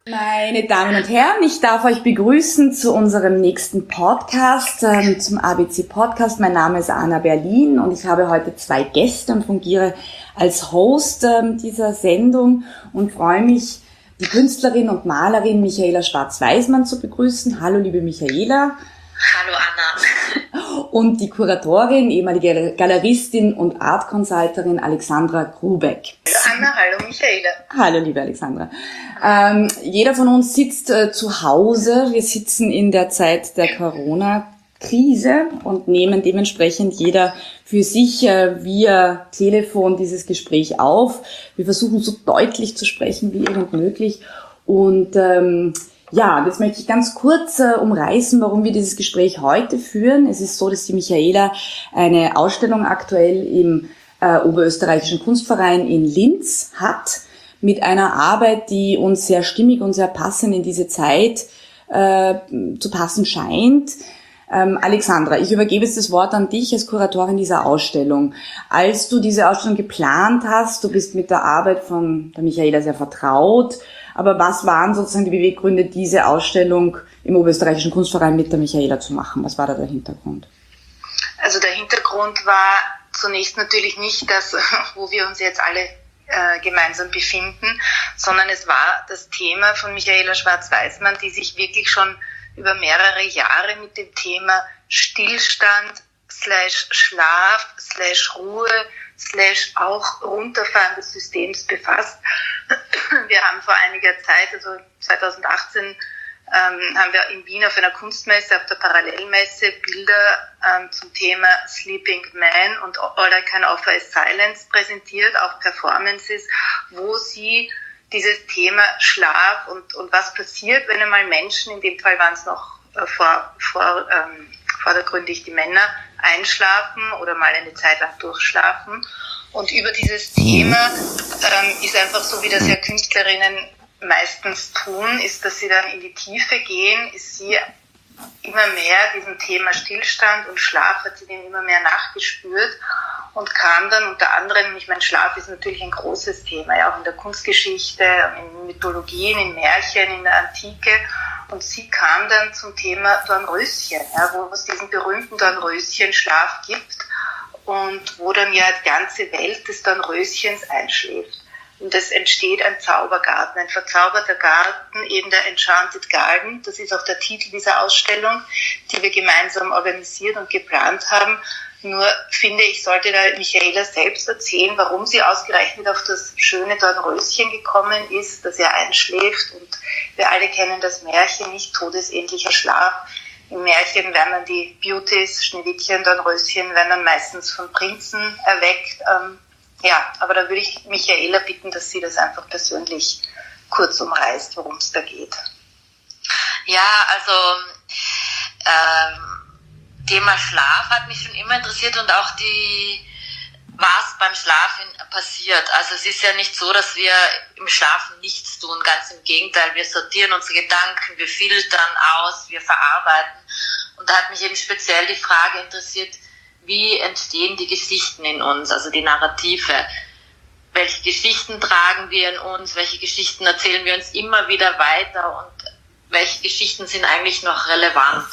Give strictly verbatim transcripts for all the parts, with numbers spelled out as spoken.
Meine Damen und Herren, ich darf euch begrüßen zu unserem nächsten Podcast, ähm, zum A B C Podcast. Mein Name ist Anna Berlin und ich habe heute zwei Gäste und fungiere als Host ähm, dieser Sendung und freue mich, die Künstlerin und Malerin Michaela Schwarz-Weismann zu begrüßen. Hallo, liebe Michaela. Hallo, Anna. Und die Kuratorin, ehemalige Galeristin und Art Consulterin Alexandra Grubeck. Hallo Anna, hallo Michaela. Hallo, liebe Alexandra. Ähm, jeder von uns sitzt äh, zu Hause. Wir sitzen in der Zeit der Corona-Krise und nehmen dementsprechend jeder für sich äh, via Telefon dieses Gespräch auf. Wir versuchen so deutlich zu sprechen wie irgend möglich. Und ähm, ja, jetzt möchte ich ganz kurz äh, umreißen, warum wir dieses Gespräch heute führen. Es ist so, dass die Michaela eine Ausstellung aktuell im äh, Oberösterreichischen Kunstverein in Linz hat, mit einer Arbeit, die uns sehr stimmig und sehr passend in diese Zeit äh, zu passen scheint. Ähm, Alexandra, ich übergebe jetzt das Wort an dich als Kuratorin dieser Ausstellung. Als du diese Ausstellung geplant hast, du bist mit der Arbeit von der Michaela sehr vertraut, aber was waren sozusagen die Beweggründe, diese Ausstellung im Oberösterreichischen Kunstverein mit der Michaela zu machen? Was war da der Hintergrund? Also der Hintergrund war zunächst natürlich nicht das, wo wir uns jetzt alle äh, gemeinsam befinden, sondern es war das Thema von Michaela Schwarz-Weismann, die sich wirklich schon über mehrere Jahre mit dem Thema Stillstand slash Schlaf slash Ruhe slash auch Runterfahren des Systems befasst. Wir haben vor einiger Zeit, also zwanzig achtzehn, ähm, haben wir in Wien auf einer Kunstmesse, auf der Parallelmesse, Bilder ähm, zum Thema Sleeping Man und All I Can Offer is Silence präsentiert, auch Performances, wo sie dieses Thema Schlaf und, und was passiert, wenn einmal Menschen, in dem Fall waren es noch äh, vor, vor, ähm, vordergründig die Männer, einschlafen oder mal eine Zeit lang durchschlafen. Und über dieses Thema ähm, ist einfach so, wie das ja Künstlerinnen meistens tun, ist, dass sie dann in die Tiefe gehen, ist sie immer mehr diesem Thema Stillstand und Schlaf, hat sie dem immer mehr nachgespürt und kam dann unter anderem, ich meine, Schlaf ist natürlich ein großes Thema, ja auch in der Kunstgeschichte, in Mythologien, in Märchen, in der Antike, und sie kam dann zum Thema Dornröschen, ja, wo es diesen berühmten Dornröschen-Schlaf gibt und wo dann ja die ganze Welt des Dornröschens einschläft. Und es entsteht ein Zaubergarten, ein verzauberter Garten, eben der Enchanted Garden. Das ist auch der Titel dieser Ausstellung, die wir gemeinsam organisiert und geplant haben. Nur finde ich, sollte da Michaela selbst erzählen, warum sie ausgerechnet auf das schöne Dornröschen gekommen ist, das ja einschläft. Und wir alle kennen das Märchen, nicht todesähnlicher Schlaf. Im Märchen werden dann die Beauties, Schneewittchen, Dornröschen, werden dann meistens von Prinzen erweckt. Ähm, ja, aber da würde ich Michaela bitten, dass sie das einfach persönlich kurz umreißt, worum es da geht. Ja, also ähm, Thema Schlaf hat mich schon immer interessiert und auch die, was beim Schlafen passiert. Also es ist ja nicht so, dass wir im Schlafen nichts tun, ganz im Gegenteil. Wir sortieren unsere Gedanken, wir filtern aus, wir verarbeiten. Und da hat mich eben speziell die Frage interessiert, wie entstehen die Geschichten in uns, also die Narrative? Welche Geschichten tragen wir in uns? Welche Geschichten erzählen wir uns immer wieder weiter? Und welche Geschichten sind eigentlich noch relevant?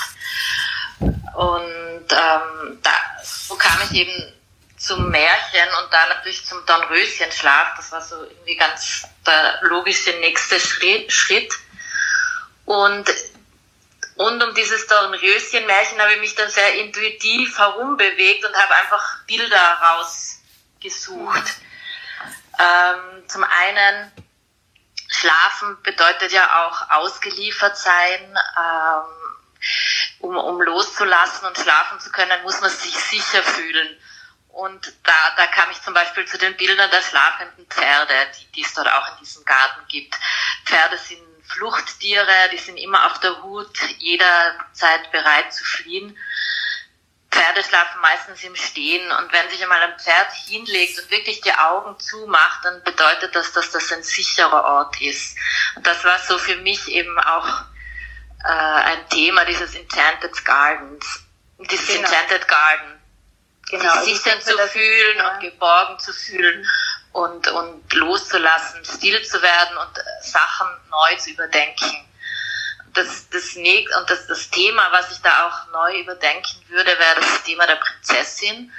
Und ähm, da, so kam ich eben zum Märchen und dann natürlich zum Dornröschenschlaf. Das war so irgendwie ganz der logische nächste Schritt. Und rund um dieses Dornröschen-Märchen habe ich mich dann sehr intuitiv herumbewegt und habe einfach Bilder rausgesucht. Ähm, zum einen, Schlafen bedeutet ja auch ausgeliefert sein. Ähm, um, um loszulassen und schlafen zu können, muss man sich sicher fühlen. Und da, da kam ich zum Beispiel zu den Bildern der schlafenden Pferde, die, die es dort auch in diesem Garten gibt. Pferde sind Fluchttiere, die sind immer auf der Hut, jederzeit bereit zu fliehen. Pferde schlafen meistens im Stehen und wenn sich einmal ein Pferd hinlegt und wirklich die Augen zumacht, dann bedeutet das, dass das ein sicherer Ort ist. Und das war so für mich eben auch äh, ein Thema dieses Enchanted Gardens, dieses genau. Enchanted Garden. Genau, sich sicher zu fühlen ja. und geborgen zu fühlen. und, und loszulassen, still zu werden und Sachen neu zu überdenken. Das, das, und das, das Thema, was ich da auch neu überdenken würde, wäre das Thema der Prinzessin.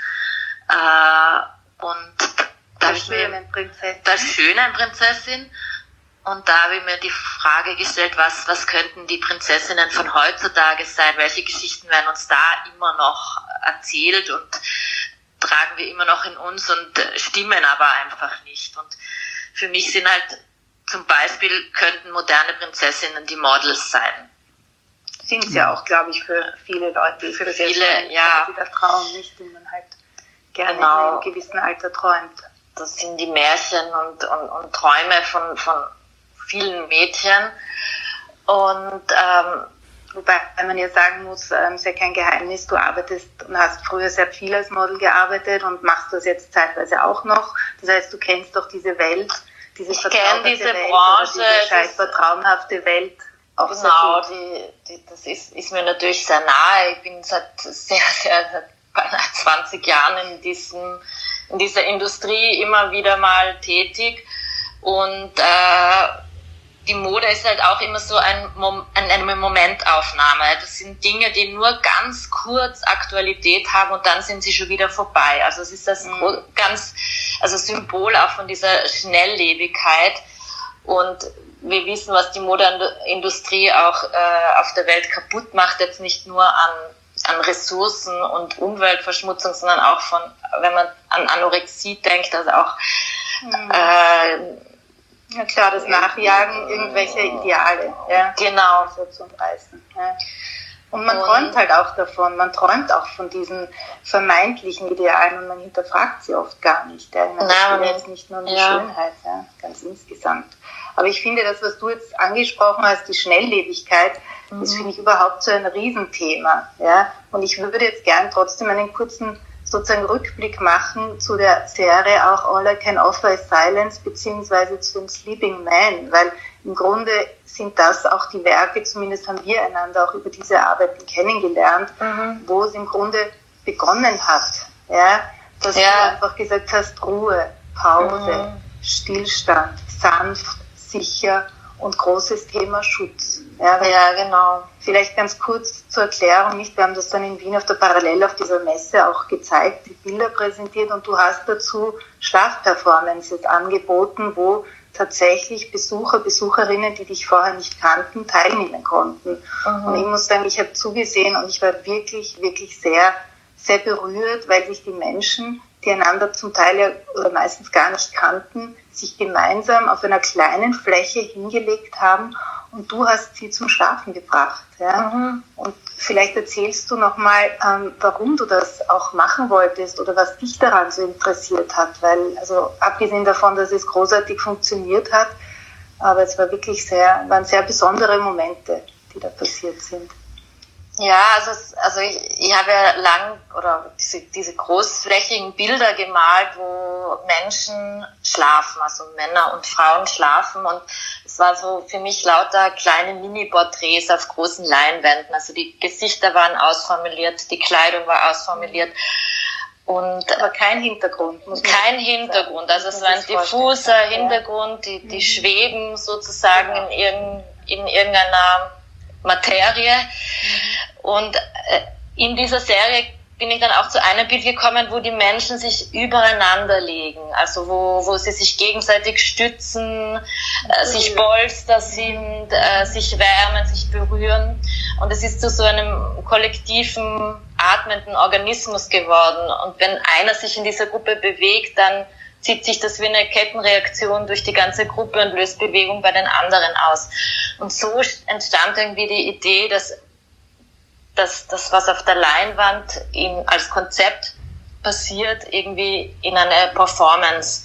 Äh, und der schönen Prinzessin. Der schönen Prinzessin. Und da habe ich mir die Frage gestellt, was, was könnten die Prinzessinnen von heutzutage sein? Welche Geschichten werden uns da immer noch erzählt und tragen wir immer noch in uns und stimmen aber einfach nicht? Und für mich sind halt zum Beispiel, könnten moderne Prinzessinnen die Models sein. Sind sie ja auch, glaube ich, für viele Leute. Für viele, ja. Der Traum nicht, den man halt gerne genau. in einem gewissen Alter träumt. Das sind die Märchen und, und, und Träume von, von vielen Mädchen. Und ähm, wobei man ja sagen muss, ähm, ist ja kein Geheimnis, du arbeitest und hast früher sehr viel als Model gearbeitet und machst das jetzt zeitweise auch noch. Das heißt, du kennst doch diese Welt, diese vertraumhafte diese Welt, Branche, diese scheinbar traumhafte Welt. Auch genau, die, die, das ist, ist mir natürlich sehr nahe. Ich bin seit sehr, sehr, seit beinahe zwanzig Jahren in diesem, in dieser Industrie immer wieder mal tätig. Und äh, die Mode ist halt auch immer so ein, eine Momentaufnahme. Das sind Dinge, die nur ganz kurz Aktualität haben und dann sind sie schon wieder vorbei. Also es ist das mhm. ganz, also Symbol auch von dieser Schnelllebigkeit. Und wir wissen, was die Modeindustrie auch äh, auf der Welt kaputt macht, jetzt nicht nur an, an Ressourcen und Umweltverschmutzung, sondern auch von, wenn man an Anorexie denkt, also auch mhm. äh, ja klar, das Nachjagen irgendwelcher Ideale, ja, genau, so zum Reißen. Ja. Und man und, träumt halt auch davon, man träumt auch von diesen vermeintlichen Idealen und man hinterfragt sie oft gar nicht. Ja. Das geht jetzt nicht nur um die ja. Schönheit, ja, ganz insgesamt. Aber ich finde, das, was du jetzt angesprochen hast, die Schnelllebigkeit, mhm. das finde ich überhaupt so ein Riesenthema. Ja. Und ich würde jetzt gern trotzdem einen kurzen sozusagen Rückblick machen zu der Serie auch All I Can Offer is Silence beziehungsweise zu dem Sleeping Man, weil im Grunde sind das auch die Werke, zumindest haben wir einander auch über diese Arbeiten kennengelernt, mhm. wo es im Grunde begonnen hat, ja, dass ja. du einfach gesagt hast, Ruhe, Pause, mhm. Stillstand, sanft, sicher und großes Thema Schutz. Ja, ja, genau. Vielleicht ganz kurz zur Erklärung, nicht? Wir haben das dann in Wien auf der Parallel auf dieser Messe auch gezeigt, die Bilder präsentiert und du hast dazu Schlafperformances angeboten, wo tatsächlich Besucher, Besucherinnen, die dich vorher nicht kannten, teilnehmen konnten. Mhm. Und ich muss sagen, ich habe zugesehen und ich war wirklich, wirklich sehr, sehr berührt, weil sich die Menschen, die einander zum Teil ja oder meistens gar nicht kannten, sich gemeinsam auf einer kleinen Fläche hingelegt haben und du hast sie zum Schlafen gebracht. Ja? Mhm. Und vielleicht erzählst du nochmal, ähm, warum du das auch machen wolltest oder was dich daran so interessiert hat, weil, also abgesehen davon, dass es großartig funktioniert hat, aber es war wirklich sehr, waren sehr besondere Momente, die da passiert sind. Ja, also, also ich, ich habe ja lang oder diese, diese großflächigen Bilder gemalt, wo Menschen schlafen, also Männer und Frauen schlafen und es war so für mich lauter kleine Mini-Porträts auf großen Leinwänden, also die Gesichter waren ausformuliert, die Kleidung war ausformuliert und aber kein Hintergrund. Muss man kein Hintergrund, also es war ein diffuser Hintergrund, die, die mhm. schweben sozusagen genau. in, irgend, in irgendeiner Materie. Und in dieser Serie bin ich dann auch zu einem Bild gekommen, wo die Menschen sich übereinander legen, also wo, wo sie sich gegenseitig stützen, äh, sich Polster sind, äh, sich wärmen, sich berühren. Und es ist zu so einem kollektiven, atmenden Organismus geworden. Und wenn einer sich in dieser Gruppe bewegt, dann zieht sich das wie eine Kettenreaktion durch die ganze Gruppe und löst Bewegung bei den anderen aus. Und so entstand irgendwie die Idee, dass, dass das, was auf der Leinwand in, als Konzept passiert, irgendwie in eine Performance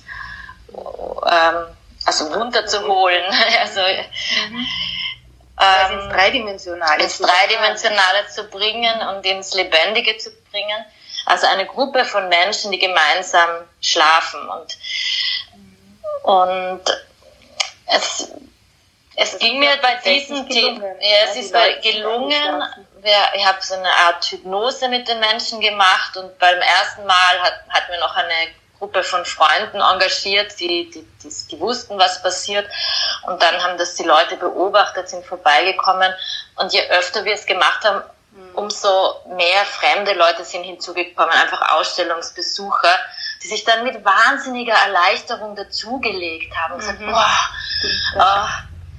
ähm, also runterzuholen. also, mhm. ähm, ins Dreidimensionale. Ins Dreidimensionale zu bringen und ins Lebendige zu bringen. Also eine Gruppe von Menschen, die gemeinsam schlafen. Und, und es, es ging mir bei diesen Themen, ja, es ist gelungen, ich habe so eine Art Hypnose mit den Menschen gemacht und beim ersten Mal hat, hatten wir noch eine Gruppe von Freunden engagiert, die, die, die, die wussten, was passiert. Und dann haben das die Leute beobachtet, sind vorbeigekommen. Und je öfter wir es gemacht haben, umso mehr fremde Leute sind hinzugekommen, einfach Ausstellungsbesucher, die sich dann mit wahnsinniger Erleichterung dazugelegt haben und gesagt, Mhm. boah, oh,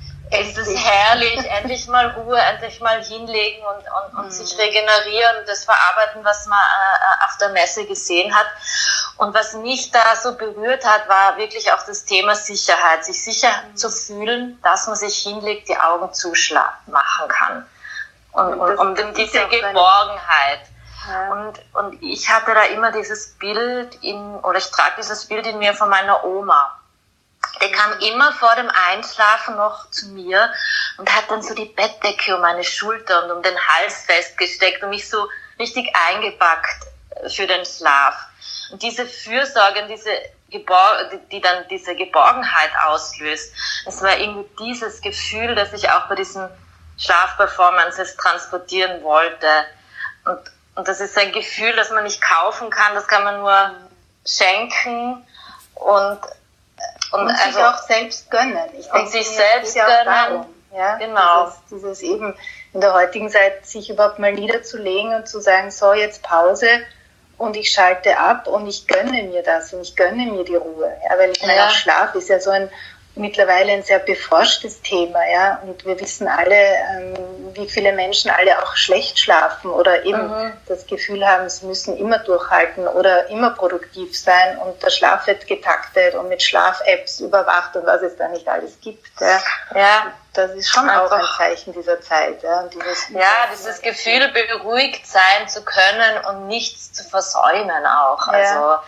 es ist herrlich, endlich mal Ruhe, endlich mal hinlegen und, und, und Mhm. sich regenerieren, das verarbeiten, was man äh, auf der Messe gesehen hat. Und was mich da so berührt hat, war wirklich auch das Thema Sicherheit, sich sicher Mhm. zu fühlen, dass man sich hinlegt, die Augen zumachen kann. Und, Und und, das- und das ist diese ja auch deine- Geborgenheit. Ja. Und, und ich hatte da immer dieses Bild in, oder ich trage dieses Bild in mir von meiner Oma. Der kam immer vor dem Einschlafen noch zu mir und hat dann so die Bettdecke um meine Schulter und um den Hals festgesteckt und mich so richtig eingepackt für den Schlaf. Und diese Fürsorge und diese Gebor- die, die dann diese Geborgenheit auslöst, es war irgendwie dieses Gefühl, das ich auch bei diesen Schlafperformances transportieren wollte. Und, und das ist ein Gefühl, das man nicht kaufen kann, das kann man nur schenken und, und, Und also, sich auch selbst gönnen. Ich und denke, sich mir selbst geht ja auch gönnen. darum, ja? Genau. Dieses, dieses eben in der heutigen Zeit sich überhaupt mal niederzulegen und zu sagen, so jetzt Pause und ich schalte ab und ich gönne mir das und ich gönne mir die Ruhe. Ja, weil ich meine, Ja. auch Schlaf ist ja so ein mittlerweile ein sehr beforschtes Thema, ja, und wir wissen alle, ähm, wie viele Menschen alle auch schlecht schlafen oder eben Mhm. das Gefühl haben, sie müssen immer durchhalten oder immer produktiv sein und der Schlaf wird getaktet und mit Schlaf-Apps überwacht und was es da nicht alles gibt. Ja. ja, Das ist schon auch ein Einfach- Zeichen dieser Zeit. Ja, und dieses ja, dieses Gefühl, beruhigt sein zu können und nichts zu versäumen auch. Ja. Also,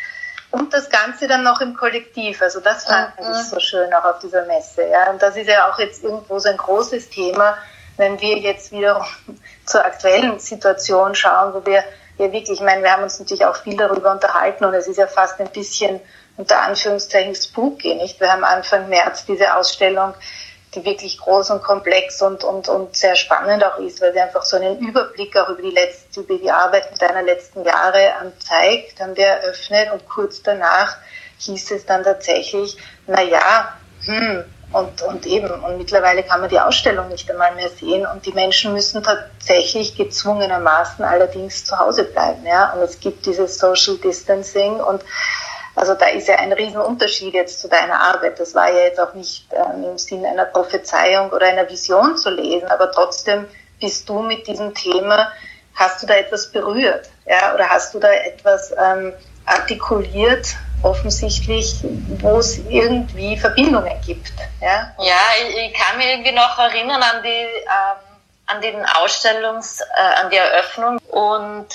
Und das Ganze dann noch im Kollektiv. Also das fand Mhm. ich so schön auch auf dieser Messe. Ja. Und das ist ja auch jetzt irgendwo so ein großes Thema, wenn wir jetzt wiederum zur aktuellen Situation schauen, wo wir ja wirklich, ich meine, wir haben uns natürlich auch viel darüber unterhalten und es ist ja fast ein bisschen unter Anführungszeichen spooky, nicht? Wir haben Anfang März diese Ausstellung, die wirklich groß und komplex und, und, und sehr spannend auch ist, weil sie einfach so einen Überblick auch über die letzte, über die Arbeit deiner letzten Jahre ähm, zeigt, haben wir eröffnet und kurz danach hieß es dann tatsächlich, na ja, hm, und, und eben, und mittlerweile kann man die Ausstellung nicht einmal mehr sehen und die Menschen müssen tatsächlich gezwungenermaßen allerdings zu Hause bleiben, ja, und es gibt dieses Social Distancing und also da ist ja ein Riesenunterschied jetzt zu deiner Arbeit. Das war ja jetzt auch nicht ähm, im Sinne einer Prophezeiung oder einer Vision zu lesen, aber trotzdem bist du mit diesem Thema, hast du da etwas berührt, ja, oder hast du da etwas ähm, artikuliert, offensichtlich, wo es irgendwie Verbindungen gibt, ja? ja, ich, ich kann mich irgendwie noch erinnern an die, ähm, an den Ausstellungs, äh, an die Eröffnung und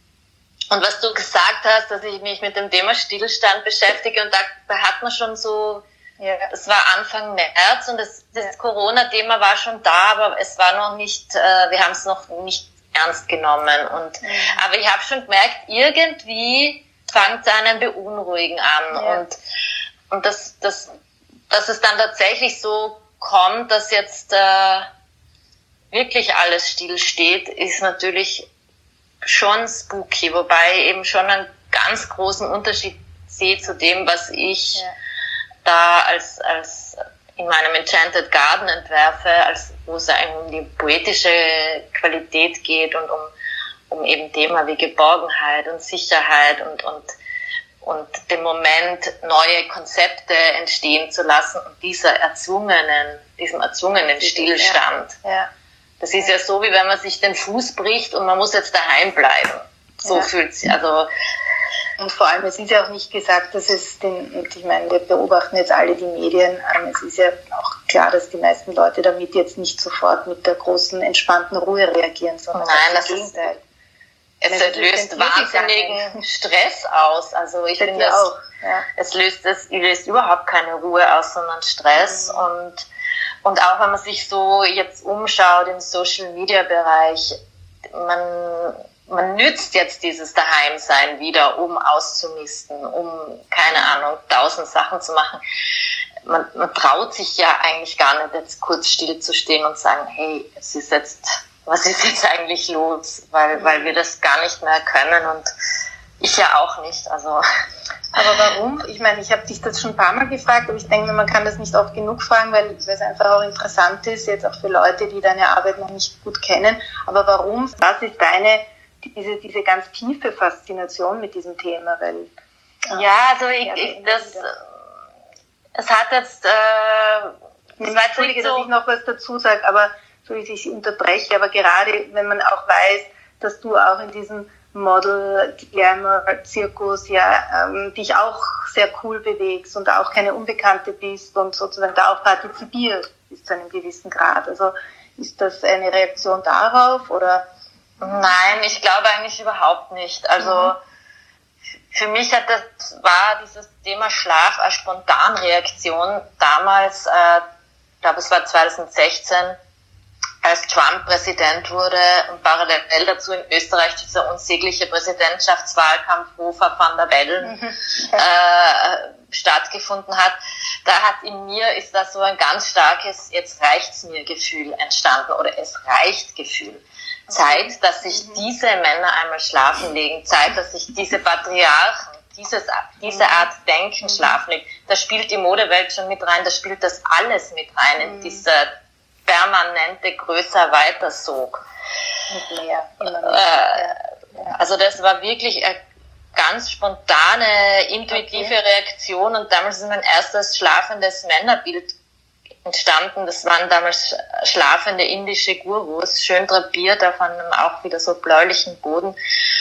Und was du gesagt hast, dass ich mich mit dem Thema Stillstand beschäftige und da, da hat man schon so, Ja. es war Anfang März und das, das Ja. Corona-Thema war schon da, aber es war noch nicht, äh, wir haben es noch nicht ernst genommen. Und, Mhm. aber ich habe schon gemerkt, irgendwie fängt es einen beunruhigen an Ja. und, und das, das, dass es dann tatsächlich so kommt, dass jetzt äh, wirklich alles stillsteht, ist natürlich schon spooky, wobei ich eben schon einen ganz großen Unterschied sehe zu dem, was ich Ja. da als, als in meinem Enchanted Garden entwerfe, als, wo es eigentlich um die poetische Qualität geht und um, um eben Thema wie Geborgenheit und Sicherheit und, und, und den Moment, neue Konzepte entstehen zu lassen und dieser erzwungenen, diesem erzwungenen Stillstand. Ja. Das ist ja so, wie wenn man sich den Fuß bricht und man muss jetzt daheim bleiben. So Ja. fühlt sich, also, Und vor allem, es ist ja auch nicht gesagt, dass es den, und ich meine, wir beobachten jetzt alle die Medien, ähm, es ist ja auch klar, dass die meisten Leute damit jetzt nicht sofort mit der großen, entspannten Ruhe reagieren, sondern Nein, ganz das im ist- Gegenteil. es Wenn es löst durch den Tür wahnsinnigen gegangen. Stress aus. Also ich Bei finde, dir es, auch, ja. es löst, es löst überhaupt keine Ruhe aus, sondern Stress Mhm. und, und auch wenn man sich so jetzt umschaut im Social-Media-Bereich, man, man nützt jetzt dieses Daheimsein wieder, um auszumisten, um, keine Ahnung, tausend Sachen zu machen. Man, man traut sich ja eigentlich gar nicht, jetzt kurz still zu stehen und sagen, hey, es ist jetzt, was ist jetzt eigentlich los? Weil, weil wir das gar nicht mehr können und Ich ja auch nicht, also. Aber warum? Ich meine, ich habe dich das schon ein paar Mal gefragt, aber ich denke mir, man kann das nicht oft genug fragen, weil es einfach auch interessant ist, jetzt auch für Leute, die deine Arbeit noch nicht gut kennen. Aber warum? Was ist deine, diese, diese ganz tiefe Faszination mit diesem Thema? Weil, ja, also ich, ich das, es hat jetzt, äh, ich Entschuldige, so, dass ich noch was dazu sage, aber so ich dich unterbreche, aber gerade wenn man auch weiß, dass du auch in diesem Model, Glamour, Zirkus, ja, ähm, dich auch sehr cool bewegst und auch keine Unbekannte bist und sozusagen da auch partizipierst bis zu einem gewissen Grad. Also ist das eine Reaktion darauf oder? Nein, ich glaube eigentlich überhaupt nicht. Also mhm. für mich hat das, war dieses Thema Schlaf als Spontanreaktion damals, äh, ich glaube es war zwanzig sechzehn, als Trump Präsident wurde und parallel dazu in Österreich dieser unsägliche Präsidentschaftswahlkampf Hofer van der Bellen mhm. äh, stattgefunden hat, da hat in mir ist da so ein ganz starkes jetzt reicht's mir Gefühl entstanden oder es reicht Gefühl. Zeit, dass sich diese Männer einmal schlafen legen, Zeit, dass sich diese Patriarchen dieses, diese Art Denken schlafen legen. Da spielt die Modewelt schon mit rein, da spielt das alles mit rein in diese permanente größer weiter Sog. Mehr, äh, also das war wirklich eine ganz spontane, intuitive okay. Reaktion und damals ist mein erstes schlafendes Männerbild entstanden. Das waren damals schlafende indische Gurus, schön drapiert auf einem auch wieder so bläulichen Boden.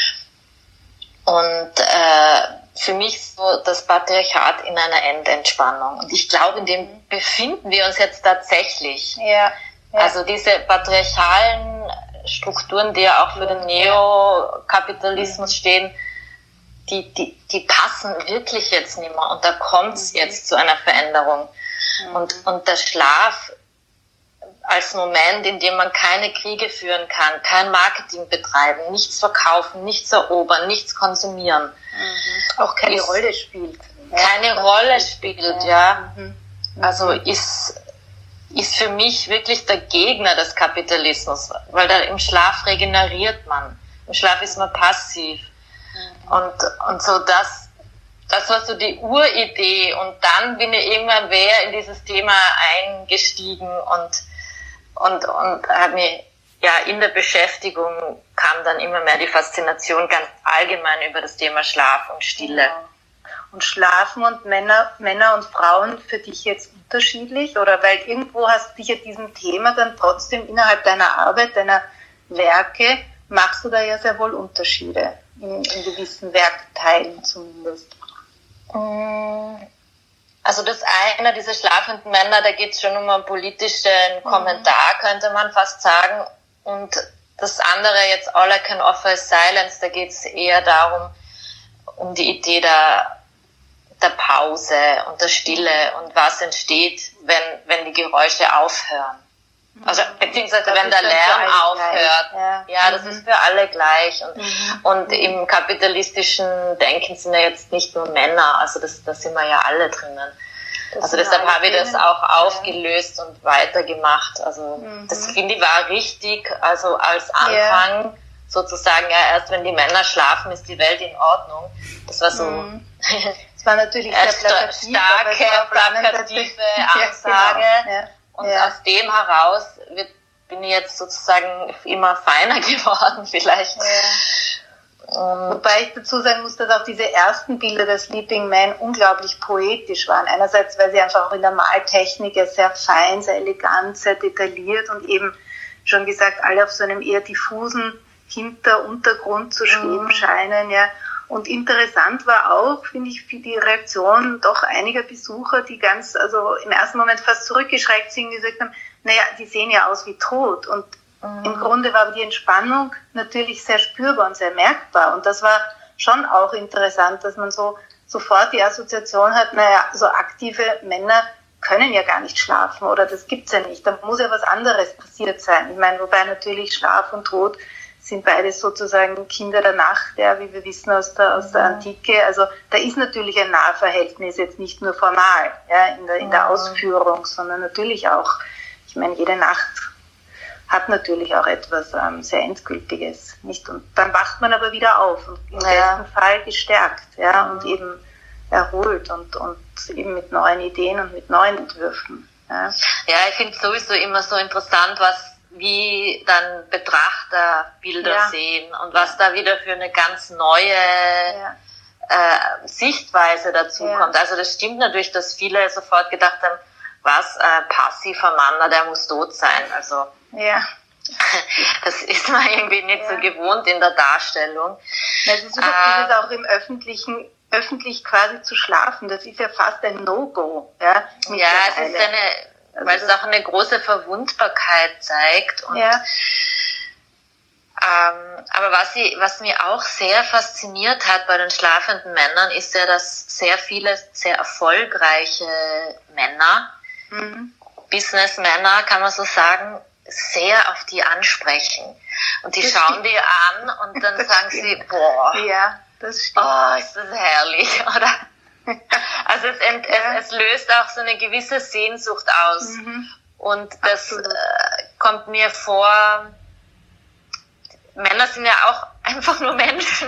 Und äh, für mich so das Patriarchat in einer Endentspannung. Und ich glaube, in dem befinden wir uns jetzt tatsächlich. Ja, ja. Also diese patriarchalen Strukturen, die ja auch für den Neokapitalismus stehen, die, die, die passen wirklich jetzt nicht mehr. Und da kommt es jetzt zu einer Veränderung. Und, und der Schlaf als Moment, in dem man keine Kriege führen kann, kein Marketing betreiben, nichts verkaufen, nichts erobern, nichts konsumieren. Mhm. Auch keine ist, Rolle spielt. Keine ja, Rolle spielt, ja. Mhm. Also ist, ist für mich wirklich der Gegner des Kapitalismus, weil da im Schlaf regeneriert man. Im Schlaf ist man passiv. Mhm. Und, und so das, das war so die Uridee. Und dann bin ich irgendwann mehr in dieses Thema eingestiegen und Und, und hat mir, ja, in der Beschäftigung kam dann immer mehr die Faszination ganz allgemein über das Thema Schlaf und Stille. Ja. Und schlafen und Männer, Männer und Frauen für dich jetzt unterschiedlich? Oder weil irgendwo hast du dich ja diesem Thema dann trotzdem innerhalb deiner Arbeit, deiner Werke, machst du da ja sehr wohl Unterschiede. In, in gewissen Werkteilen zumindest. Also das eine, diese schlafenden Männer, da geht es schon um einen politischen Kommentar, könnte man fast sagen. Und das andere jetzt, All I Can Offer is Silence, da geht es eher darum, um die Idee der, der Pause und der Stille und was entsteht, wenn, wenn die Geräusche aufhören. Also beziehungsweise das wenn der Lärm aufhört. Ja, ja das mhm. ist für alle gleich. Und, mhm. und im kapitalistischen Denken sind ja jetzt nicht nur Männer, also das, da sind wir ja alle drinnen. Das also deshalb habe ich das auch aufgelöst ja. und weitergemacht. Also mhm. das finde ich war richtig, also als Anfang ja. sozusagen, ja erst wenn die Männer schlafen, ist die Welt in Ordnung. Das war so... Mhm. Das war natürlich sehr plakativ, starke, plakative Ansage. Ja, genau. ja. Und ja. aus dem heraus wird, bin ich jetzt sozusagen immer feiner geworden vielleicht. Ja. Um, Wobei ich dazu sagen muss, dass auch diese ersten Bilder der Sleeping Man unglaublich poetisch waren. Einerseits, weil sie einfach auch in der Maltechnik sehr fein, sehr elegant, sehr detailliert und eben, schon gesagt, alle auf so einem eher diffusen Hinteruntergrund zu schweben mhm. scheinen. Ja. Und interessant war auch, finde ich, für die Reaktion doch einiger Besucher, die ganz, also im ersten Moment fast zurückgeschreckt sind, gesagt haben, naja, die sehen ja aus wie tot. Und mhm. im Grunde war aber die Entspannung natürlich sehr spürbar und sehr merkbar. Und das war schon auch interessant, dass man so sofort die Assoziation hat, naja, so aktive Männer können ja gar nicht schlafen oder das gibt's ja nicht. Da muss ja was anderes passiert sein. Ich meine, wobei natürlich Schlaf und Tod sind beides sozusagen Kinder der Nacht, ja, wie wir wissen aus der, aus der Antike. Also da ist natürlich ein Nahverhältnis, jetzt nicht nur formal, ja, in der, in der Ausführung, sondern natürlich auch, ich meine, jede Nacht hat natürlich auch etwas ähm, sehr Endgültiges. Nicht? Und dann wacht man aber wieder auf und im ja. besten Fall gestärkt, ja, und eben erholt und, und eben mit neuen Ideen und mit neuen Entwürfen. Ja, ja, ich finde es sowieso immer so interessant, was wie dann Betrachter Bilder ja. sehen und was da wieder für eine ganz neue ja. äh, Sichtweise dazu ja. kommt. Also das stimmt natürlich, dass viele sofort gedacht haben, was, äh, passiver Mann, der muss tot sein. Also ja. das ist man irgendwie nicht ja. so gewohnt in der Darstellung. Es ist überhaupt äh, dieses auch im Öffentlichen, öffentlich quasi zu schlafen, das ist ja fast ein No-Go. Ja, ja es ist eine, also weil es auch eine große Verwundbarkeit zeigt. Und, ja. ähm, aber was, ich, was mir auch sehr fasziniert hat bei den schlafenden Männern, ist ja, dass sehr viele sehr erfolgreiche Männer, mhm. Businessmänner, kann man so sagen, sehr auf die ansprechen. Und die das schauen stimmt. die an und dann das sagen stimmt. sie, boah, ja, das stimmt. oh, ist das herrlich, oder? Also es, ent, ja. es, es löst auch so eine gewisse Sehnsucht aus. Mhm. Und das äh, kommt mir vor, Männer sind ja auch einfach nur Menschen.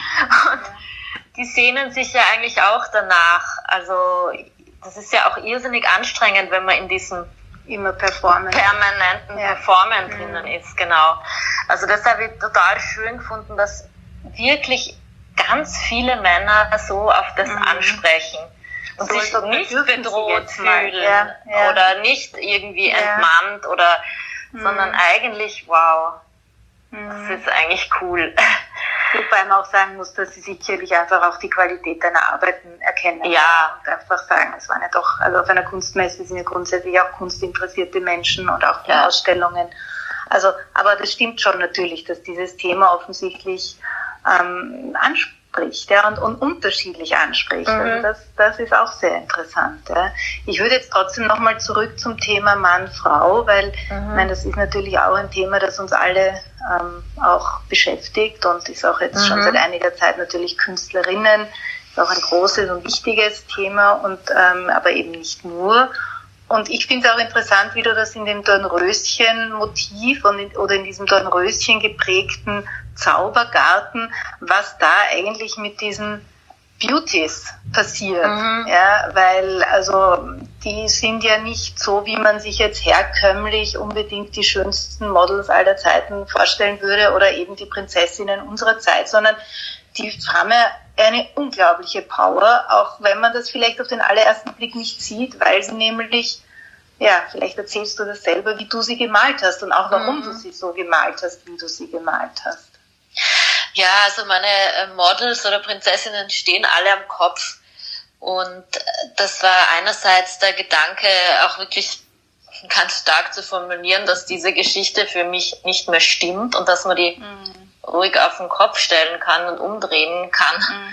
Und die sehnen sich ja eigentlich auch danach. Also das ist ja auch irrsinnig anstrengend, wenn man in diesem immer performen. permanenten ja. Performen mhm. drinnen ist, genau. Also das habe ich total schön gefunden, dass wirklich ganz viele Männer so auf das mhm. ansprechen und so sich nicht bedroht fühlen ja, ja. oder nicht irgendwie ja. entmannt oder, mhm. sondern eigentlich, wow, mhm. das ist eigentlich cool. Wobei man auch sagen muss, dass sie sicherlich einfach auch die Qualität deiner Arbeiten erkennen. Ja. Und einfach sagen, es waren ja doch, also auf einer Kunstmesse sind ja grundsätzlich auch kunstinteressierte Menschen und auch die ja. Ausstellungen. Also, aber das stimmt schon natürlich, dass dieses Thema offensichtlich ähm, anspricht, ja, und, und unterschiedlich anspricht. Mhm. Also das, das ist auch sehr interessant. Ja. Ich würde jetzt trotzdem nochmal zurück zum Thema Mann-Frau, weil mhm. ich meine, das ist natürlich auch ein Thema, das uns alle ähm, auch beschäftigt und ist auch jetzt mhm. schon seit einiger Zeit natürlich Künstlerinnen, ist auch ein großes und wichtiges Thema, und ähm, aber eben nicht nur. Und ich finde es auch interessant, wie du das in dem Dornröschen-Motiv und in, oder in diesem Dornröschen geprägten Zaubergarten, was da eigentlich mit diesen Beauties passiert. Mhm. Ja, weil also die sind ja nicht so, wie man sich jetzt herkömmlich unbedingt die schönsten Models aller Zeiten vorstellen würde oder eben die Prinzessinnen unserer Zeit, sondern die haben ja eine unglaubliche Power, auch wenn man das vielleicht auf den allerersten Blick nicht sieht, weil sie nämlich, ja, vielleicht erzählst du das selber, wie du sie gemalt hast und auch warum mhm. du sie so gemalt hast, wie du sie gemalt hast. Ja, also meine Models oder Prinzessinnen stehen alle am Kopf, und das war einerseits der Gedanke, auch wirklich ganz stark zu formulieren, dass diese Geschichte für mich nicht mehr stimmt und dass man die mhm. ruhig auf den Kopf stellen kann und umdrehen kann mhm.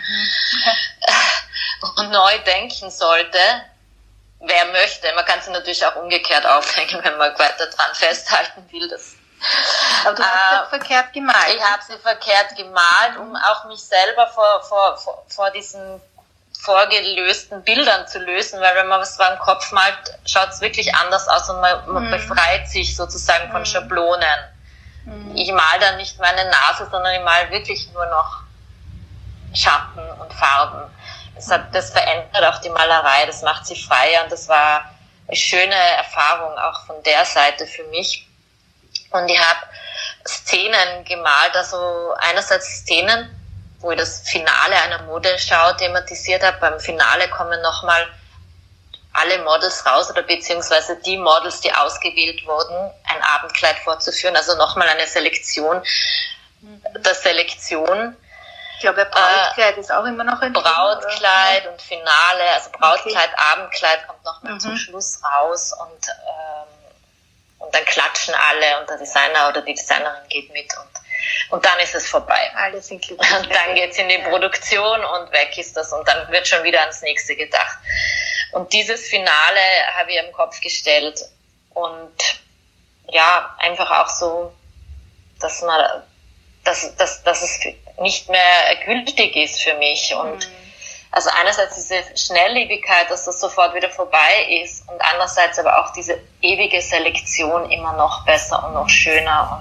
und neu denken sollte, wer möchte. Man kann sie natürlich auch umgekehrt aufhängen, wenn man weiter dran festhalten will. Das, aber du hast sie äh, verkehrt gemalt. Ich habe sie verkehrt gemalt, um auch mich selber vor, vor, vor, vor diesen vorgelösten Bildern zu lösen, weil wenn man was vor dem Kopf malt, schaut es wirklich anders aus und man, man mhm. befreit sich sozusagen von mhm. Schablonen. Ich male dann nicht meine Nase, sondern ich male wirklich nur noch Schatten und Farben. Das, hat, das verändert auch die Malerei, das macht sie freier, und das war eine schöne Erfahrung auch von der Seite für mich. Und ich habe Szenen gemalt, also einerseits Szenen, wo ich das Finale einer Modeschau thematisiert habe. Beim Finale kommen nochmal alle Models raus, oder beziehungsweise die Models, die ausgewählt wurden, ein Abendkleid vorzuführen, also nochmal eine Selektion der Selektion. Ich glaube, Brautkleid äh, ist auch immer noch ein Brautkleid Thema, und Finale, also Brautkleid, okay. Abendkleid kommt nochmal mhm. zum Schluss raus, und, ähm, und dann klatschen alle und der Designer oder die Designerin geht mit, und, und dann ist es vorbei. Alles inklusive. Und dann geht's in die Produktion und weg ist das, und dann wird schon wieder ans nächste gedacht. Und dieses Finale habe ich im Kopf gestellt, und ja, einfach auch so, dass man, dass, dass, dass es nicht mehr gültig ist für mich, und, mhm. also einerseits diese Schnelllebigkeit, dass das sofort wieder vorbei ist und andererseits aber auch diese ewige Selektion immer noch besser und noch schöner.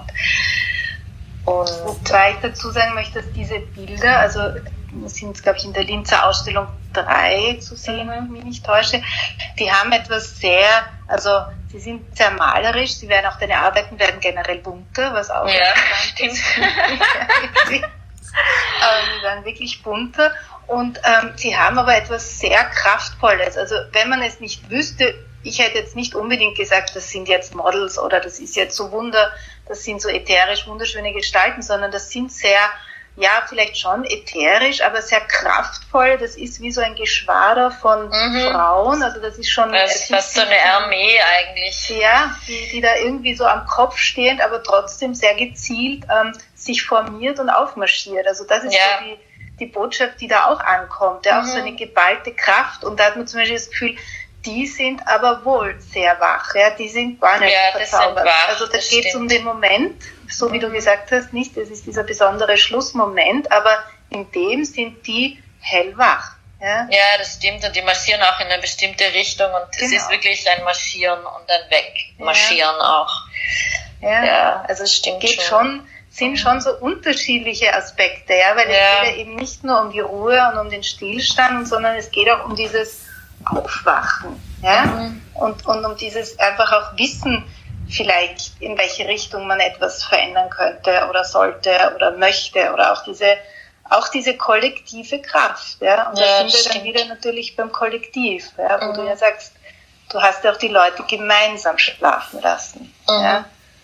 Und, und Wobei ich dazu sagen möchte, dass diese Bilder, also das sind, glaube ich, in der Linzer Ausstellung drei zu sehen, wenn ich mich nicht täusche, die haben etwas sehr, also sie sind sehr malerisch, sie werden auch, deine Arbeiten werden generell bunter, was auch ja, stimmt. Die werden wirklich bunter und ähm, sie haben aber etwas sehr Kraftvolles. Also wenn man es nicht wüsste, ich hätte jetzt nicht unbedingt gesagt, das sind jetzt Models oder das ist jetzt so Wunder, das sind so ätherisch wunderschöne Gestalten, sondern das sind sehr, ja, vielleicht schon ätherisch, aber sehr kraftvoll. Das ist wie so ein Geschwader von mhm. Frauen. Also das ist schon... Das ist fast so eine Armee eigentlich. Ja, die, die da irgendwie so am Kopf stehend, aber trotzdem sehr gezielt ähm, sich formiert und aufmarschiert. Also das ist ja. so die, die Botschaft, die da auch ankommt. Ja, mhm. auch so eine geballte Kraft. Und da hat man zum Beispiel das Gefühl, die sind aber wohl sehr wach. Ja, die sind gar nicht ja, verzaubert. Wach, also da geht es um den Moment, so wie du gesagt hast, nicht, das ist dieser besondere Schlussmoment, aber in dem sind die hellwach. Ja, ja, das stimmt und die marschieren auch in eine bestimmte Richtung und es genau. ist wirklich ein Marschieren und ein Wegmarschieren ja. auch. Ja, ja, also es stimmt geht schon. schon, sind schon so unterschiedliche Aspekte, ja, weil ja. es geht ja eben nicht nur um die Ruhe und um den Stillstand, sondern es geht auch um dieses Aufwachen, ja, mhm. und, und um dieses einfach auch Wissen, vielleicht in welche Richtung man etwas verändern könnte oder sollte oder möchte oder auch diese auch diese kollektive Kraft, ja, und ja, da sind wir dann wieder natürlich beim Kollektiv, ja, wo mhm. du ja sagst, du hast ja auch die Leute gemeinsam schlafen lassen, mhm. ja,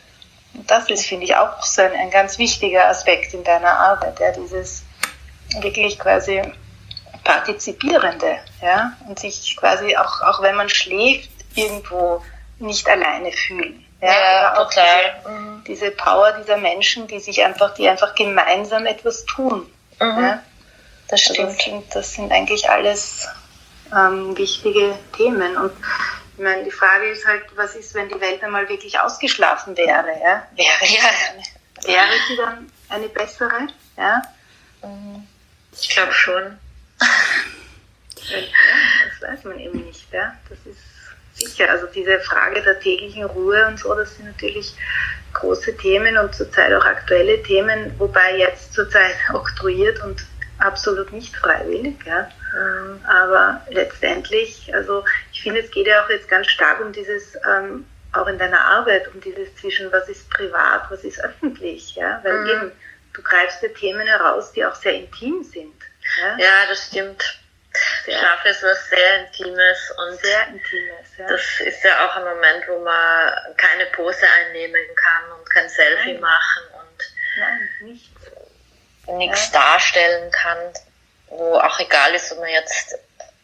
und das ist, finde ich, auch so ein, ein ganz wichtiger Aspekt in deiner Arbeit, ja, dieses wirklich quasi Partizipierende, ja, und sich quasi auch, auch wenn man schläft, irgendwo nicht alleine fühlen. Ja, ja auch total. Diese, mhm. diese Power dieser Menschen, die sich einfach, die einfach gemeinsam etwas tun. Mhm. Ja. Das stimmt. Also das, sind, das sind eigentlich alles ähm, wichtige Themen. Und ich meine, die Frage ist halt, was ist, wenn die Welt einmal wirklich ausgeschlafen wäre? Ja? Wäre, ja. eine, wäre sie dann eine bessere? Ja? Ich glaube schon. Ja, das weiß man eben nicht. Ja? Das ist sicher. Also diese Frage der täglichen Ruhe und so, das sind natürlich große Themen und zurzeit auch aktuelle Themen, wobei jetzt zurzeit oktroyiert und absolut nicht freiwillig. Ja? Mhm. Aber letztendlich, also ich finde, es geht ja auch jetzt ganz stark um dieses, ähm, auch in deiner Arbeit, um dieses zwischen was ist privat, was ist öffentlich. Ja? Weil mhm. eben, du greifst ja Themen heraus, die auch sehr intim sind. Ja, ja das stimmt. Sehr. Schlaf ist was sehr Intimes und sehr Intimes, ja. Das ist ja auch ein Moment, wo man keine Pose einnehmen kann und kein Selfie Nein. machen und Nein, nichts, nichts ja. darstellen kann, wo auch egal ist, ob man jetzt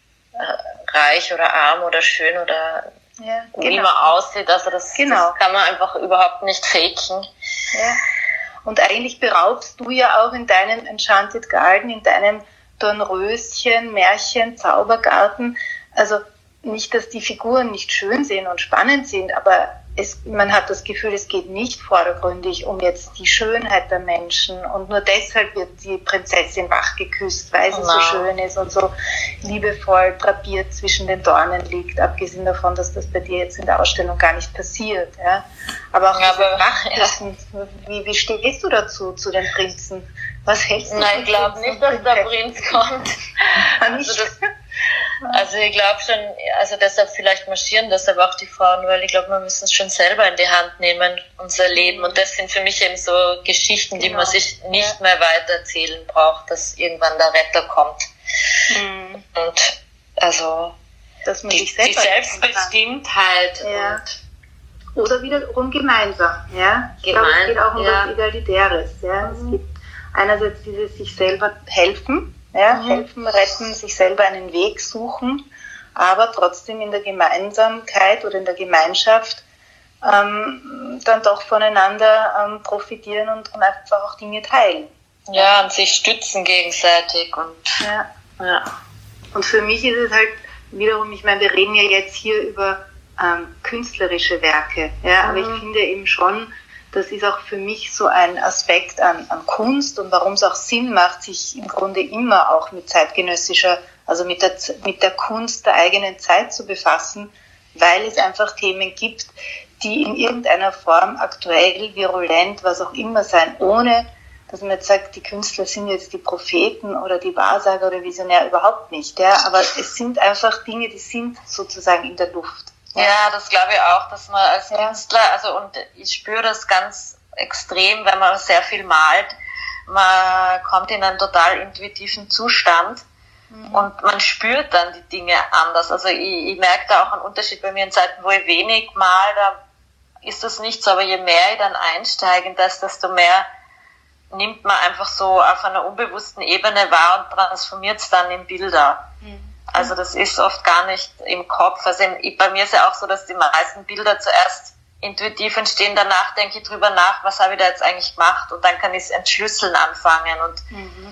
äh, reich oder arm oder schön oder ja, wie genau. man aussieht, also das, genau. das kann man einfach überhaupt nicht faken. Ja. Und eigentlich beraubst du ja auch in deinem Enchanted Garden, in deinem Dornröschen, Märchen, Zaubergarten, also nicht, dass die Figuren nicht schön sind und spannend sind, aber es, man hat das Gefühl, es geht nicht vordergründig um jetzt die Schönheit der Menschen und nur deshalb wird die Prinzessin wach geküsst, weil sie oh, so schön ist und so liebevoll drapiert zwischen den Dornen liegt, abgesehen davon, dass das bei dir jetzt in der Ausstellung gar nicht passiert. Ja. Aber auch ja, diese aber, Wachküssen, ja. wie, wie stehst du dazu, zu den Prinzen? Was hältst du? Nein, ich glaube nicht, dass der Prinz kommt. Also, das, also ich glaube schon, also deshalb vielleicht marschieren deshalb auch die Frauen, weil ich glaube, wir müssen es schon selber in die Hand nehmen, unser Leben. Und das sind für mich eben so Geschichten, die genau. man sich nicht ja. mehr weiter erzählen braucht, dass irgendwann der Retter kommt. Mhm. Und also dass man die, sich selber die Selbstbestimmtheit ja. und oder wiederum gemeinsam. Ja? Ich Gemein, glaube, es geht auch um ja. was Egalitäres. Ja? Mhm. Es gibt einerseits dieses sich selber helfen, ja? Mhm. helfen, retten, sich selber einen Weg suchen, aber trotzdem in der Gemeinsamkeit oder in der Gemeinschaft ähm, dann doch voneinander ähm, profitieren und, und einfach auch Dinge teilen. Ja, und sich stützen gegenseitig. Und ja. Ja. Und für mich ist es halt wiederum, ich meine, wir reden ja jetzt hier über ähm, künstlerische Werke, ja, mhm. aber ich finde eben schon, das ist auch für mich so ein Aspekt an, an Kunst und warum es auch Sinn macht, sich im Grunde immer auch mit zeitgenössischer also mit der, mit der Kunst der eigenen Zeit zu befassen, weil es einfach Themen gibt, die in irgendeiner Form aktuell, virulent, was auch immer sein, ohne dass man jetzt sagt, die Künstler sind jetzt die Propheten oder die Wahrsager oder Visionär, überhaupt nicht. Ja? Aber es sind einfach Dinge, die sind sozusagen in der Luft. Ja, ja, das glaube ich auch, dass man als Künstler, also und ich spüre das ganz extrem, wenn man sehr viel malt, man kommt in einen total intuitiven Zustand mhm. und man spürt dann die Dinge anders. Also ich, ich merke da auch einen Unterschied bei mir in Zeiten, wo ich wenig mal, da ist das nicht so, aber je mehr ich dann einsteige, desto mehr nimmt man einfach so auf einer unbewussten Ebene wahr und transformiert es dann in Bilder. Mhm. Also das ist oft gar nicht im Kopf. Also in, bei mir ist ja auch so, dass die meisten Bilder zuerst intuitiv entstehen, danach denke ich drüber nach, was habe ich da jetzt eigentlich gemacht und dann kann ich es entschlüsseln anfangen und, mhm.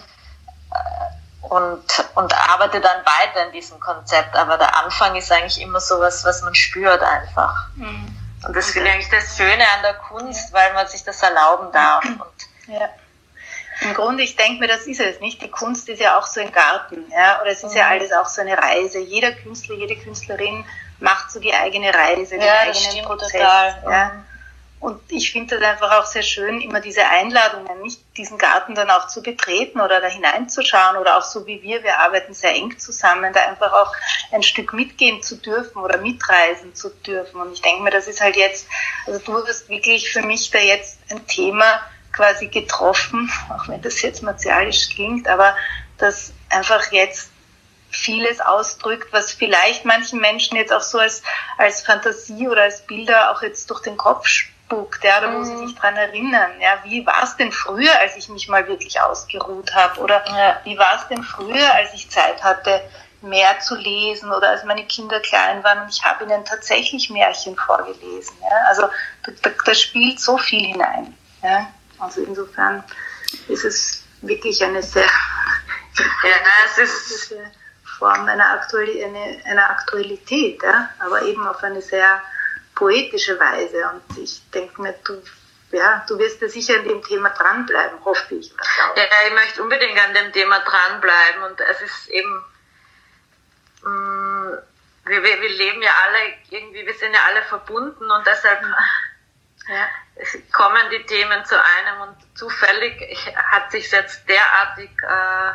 äh, und, und arbeite dann weiter in diesem Konzept. Aber der Anfang ist eigentlich immer so was, was man spürt einfach. Mhm. Und das finde ich eigentlich das Schöne an der Kunst, weil man sich das erlauben darf. Und ja. Im Grunde, ich denke mir, das ist es nicht. Die Kunst ist ja auch so ein Garten, ja, oder es ist mhm. ja alles auch so eine Reise. Jeder Künstler, jede Künstlerin macht so die eigene Reise, den ja, eigenen Prozess. Total. Ja. Mhm. Und ich finde das einfach auch sehr schön, immer diese Einladungen, nicht diesen Garten dann auch zu betreten oder da hineinzuschauen oder auch so wie wir, wir arbeiten sehr eng zusammen, da einfach auch ein Stück mitgehen zu dürfen oder mitreisen zu dürfen. Und ich denke mir, das ist halt jetzt, also du hast wirklich für mich da jetzt ein Thema quasi getroffen, auch wenn das jetzt martialisch klingt, aber das einfach jetzt vieles ausdrückt, was vielleicht manchen Menschen jetzt auch so als, als Fantasie oder als Bilder auch jetzt durch den Kopf spukt, ja, oder wo mhm. sie sich dran erinnern, ja, wie war es denn früher, als ich mich mal wirklich ausgeruht habe, oder ja. wie war es denn früher, als ich Zeit hatte, mehr zu lesen, oder als meine Kinder klein waren und ich habe ihnen tatsächlich Märchen vorgelesen, ja, also da, da spielt so viel hinein, ja. Also insofern ist es wirklich eine sehr, ja, es ist eine Form einer, Aktuali- eine, einer Aktualität, ja? Aber eben auf eine sehr poetische Weise. Und ich denke mir, du, ja, du wirst ja sicher an dem Thema dranbleiben, hoffe ich. Ja, ich möchte unbedingt an dem Thema dranbleiben. Und es ist eben, mh, wir, wir, wir leben ja alle irgendwie, wir sind ja alle verbunden und deshalb... Ja. Es kommen die Themen zu einem und zufällig hat sich jetzt derartig äh,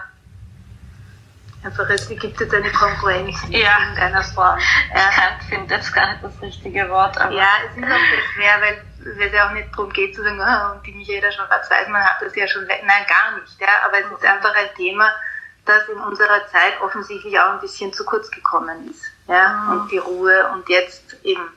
einfach, es gibt jetzt eine Konkurrenz in ja. irgendeiner Form. Ja. Ich finde jetzt gar nicht das richtige Wort. Aber ja, es ist auch sehr schwer, weil es ja auch nicht darum geht zu sagen, oh, und die Michaela Schwarz-Weismann hat das ja schon, nein, gar nicht. Ja, aber es ist einfach ein Thema, das in unserer Zeit offensichtlich auch ein bisschen zu kurz gekommen ist. Ja, mhm. Und die Ruhe und jetzt eben.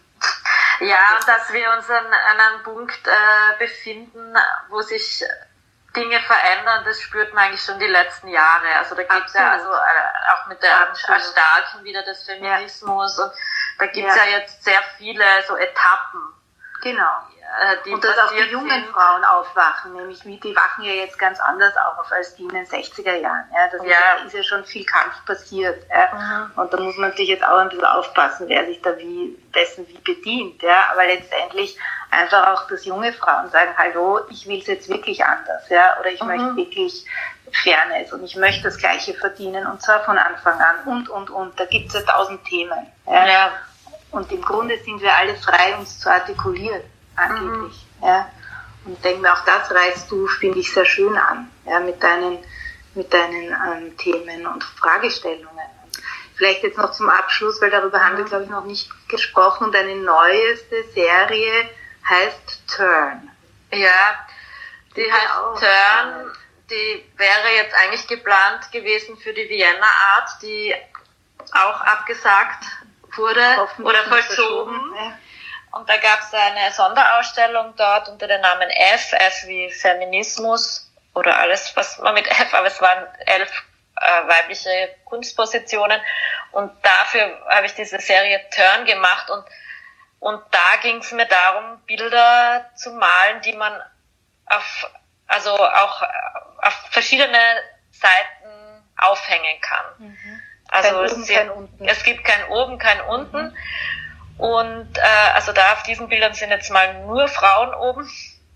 Ja, und dass wir uns an, an einem Punkt äh, befinden, wo sich Dinge verändern, das spürt man eigentlich schon die letzten Jahre. Also da gibt es ja also äh, auch mit der Erstarken wieder des Feminismus und da gibt es ja. ja jetzt sehr viele so Etappen. Genau. Die und dass auch die jungen sind. Frauen aufwachen, nämlich wie, die wachen ja jetzt ganz anders auf als die in den sechziger Jahren. Ja, das ja. Ist, ja, ist ja schon viel Kampf passiert. Ja. Mhm. Und da muss man natürlich jetzt auch ein bisschen aufpassen, wer sich da wie, dessen wie bedient. Ja. Aber letztendlich einfach auch, dass junge Frauen sagen, hallo, ich will es jetzt wirklich anders. Ja. Oder ich mhm. möchte wirklich Fairness und ich möchte das Gleiche verdienen und zwar von Anfang an und, und, und. Da gibt es ja tausend Themen. Ja. Ja. Und im Grunde sind wir alle frei, uns zu artikulieren. Angeblich, mhm. ja. Und denke mir, auch das reißt du, finde ich, sehr schön an, ja, mit deinen, mit deinen ähm, Themen und Fragestellungen. Und vielleicht jetzt noch zum Abschluss, weil darüber mhm. haben wir, glaube ich, noch nicht gesprochen. Deine neueste Serie heißt Turn. Ja, die, die heißt Turn. Spannend. Die wäre jetzt eigentlich geplant gewesen für die Vienna Art, die auch abgesagt wurde oder vollzogen. Ja. Und da gab es eine Sonderausstellung dort unter dem Namen F, F wie Feminismus oder alles, was man mit F, aber es waren elf äh, weibliche Kunstpositionen. Und dafür habe ich diese Serie Turn gemacht und, und da ging es mir darum, Bilder zu malen, die man auf, also auch auf verschiedene Seiten aufhängen kann. Mhm. Also kein oben, es, kein unten. Es gibt kein oben, kein unten. Mhm. Und äh, also da auf diesen Bildern sind jetzt mal nur Frauen oben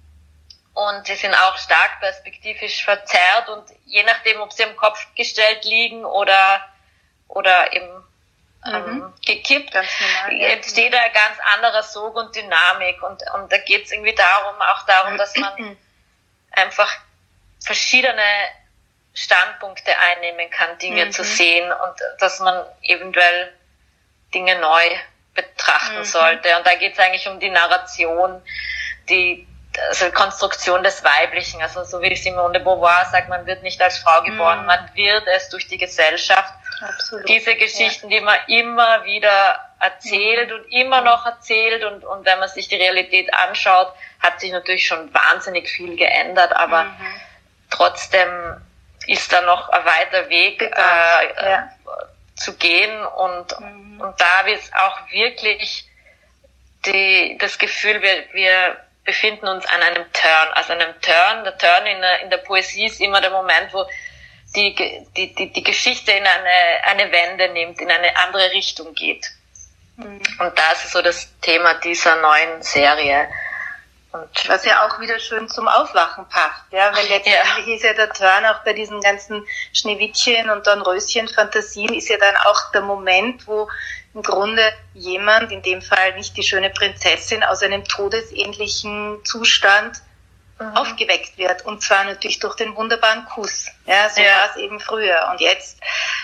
und die sind auch stark perspektivisch verzerrt und je nachdem, ob sie am Kopf gestellt liegen oder oder eben ähm, Mhm. gekippt, Ganz normal, ja. entsteht ein ganz anderer Sog und Dynamik. Und, und da geht es irgendwie darum, auch darum, dass man einfach verschiedene Standpunkte einnehmen kann, Dinge Mhm. zu sehen und dass man eventuell Dinge neu betrachten Mhm. sollte. Und da geht es eigentlich um die Narration, die also Konstruktion des Weiblichen. Also so wie Simone de Beauvoir sagt, man wird nicht als Frau geboren, Mhm. man wird es durch die Gesellschaft. Absolut. Diese Geschichten, die man immer wieder erzählt und immer noch erzählt und, und wenn man sich die Realität anschaut, hat sich natürlich schon wahnsinnig viel geändert, aber Mhm. trotzdem ist da noch ein weiter Weg äh, Ja. zu gehen und, Mhm. und da wird es auch wirklich die, das Gefühl, wir, wir befinden uns an einem Turn, also einem Turn. Der Turn in der, in der Poesie ist immer der Moment, wo die, die, die, die Geschichte in eine, eine Wende nimmt, in eine andere Richtung geht. Mhm. Und das ist so das Thema dieser neuen Serie. Und Was ja auch wieder schön zum Aufwachen passt, ja, weil letztendlich Ja. ist ja der Turn auch bei diesen ganzen Schneewittchen und Dornröschen-Fantasien ist ja dann auch der Moment, wo im Grunde jemand, in dem Fall nicht die schöne Prinzessin, aus einem todesähnlichen Zustand Mhm. aufgeweckt wird. Und zwar natürlich durch den wunderbaren Kuss. Ja, so Ja. war es eben früher. Und jetzt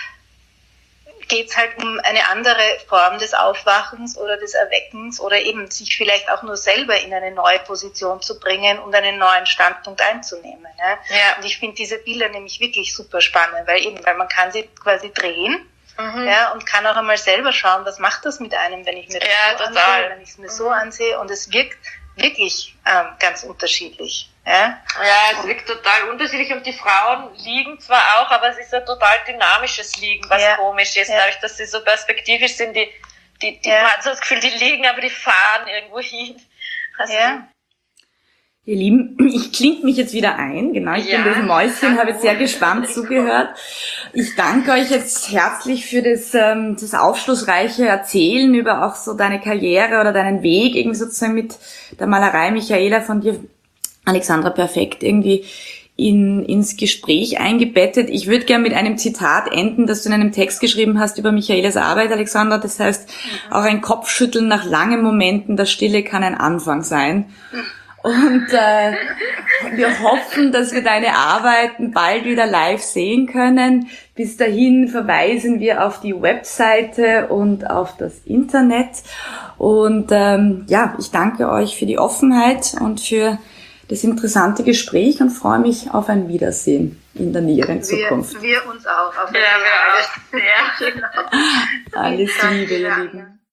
geht's halt um eine andere Form des Aufwachens oder des Erweckens oder eben sich vielleicht auch nur selber in eine neue Position zu bringen und einen neuen Standpunkt einzunehmen. Ja. Ja. Und ich finde diese Bilder nämlich wirklich super spannend, weil eben, weil man kann sie quasi drehen, Mhm. ja, und kann auch einmal selber schauen, was macht das mit einem, wenn ich mir das Ja, so total. ansehe, wenn ich es mir so ansehe, und es wirkt wirklich ähm, ganz unterschiedlich. Ja. Ja, es wirkt total unterschiedlich und die Frauen liegen zwar auch, aber es ist ein total dynamisches Liegen, was Ja. komisch ist, Ja. dadurch, dass sie so perspektivisch sind, die, die, die Ja. man hat so das Gefühl, die liegen, aber die fahren irgendwo hin. Also Ja. Ihr Lieben, ich klinge mich jetzt wieder ein. Genau, ich Ja, bin das Mäuschen, habe jetzt sehr hallo. gespannt zugehört. Ich danke euch jetzt herzlich für das, ähm, das aufschlussreiche Erzählen über auch so deine Karriere oder deinen Weg, irgendwie sozusagen mit der Malerei. Michaela, von dir, Alexandra, perfekt irgendwie in, ins Gespräch eingebettet. Ich würde gerne mit einem Zitat enden, das du in einem Text geschrieben hast über Michaelas Arbeit, Alexandra. Das heißt, auch ein Kopfschütteln nach langen Momenten der Stille kann ein Anfang sein. Und äh, wir hoffen, dass wir deine Arbeiten bald wieder live sehen können. Bis dahin verweisen wir auf die Webseite und auf das Internet. Und ähm, ja, ich danke euch für die Offenheit und für das interessante Gespräch und freue mich auf ein Wiedersehen in der näheren Zukunft. Wir, wir uns auch. Auf Ja, wir auch. Ja, genau. Alles Danke, Liebe, ihr ja. Lieben.